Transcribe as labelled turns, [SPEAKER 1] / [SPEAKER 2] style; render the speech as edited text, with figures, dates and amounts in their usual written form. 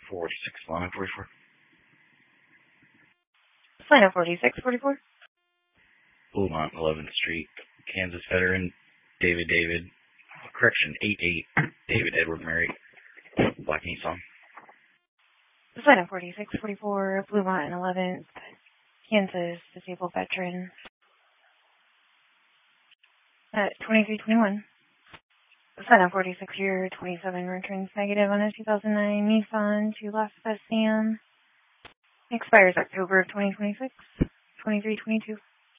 [SPEAKER 1] 46, line 44.
[SPEAKER 2] Line 4644.
[SPEAKER 1] Bluemont, 11th Street, Kansas veteran, David, 88, David Edward Mary, Black Nissan.
[SPEAKER 2] Line 4644, Bluemont and 11th, Kansas, disabled veteran. 2321. Line 46 year 27 returns negative on a 2009 Nissan to Las Vegas. Expires October of 2026. 2322.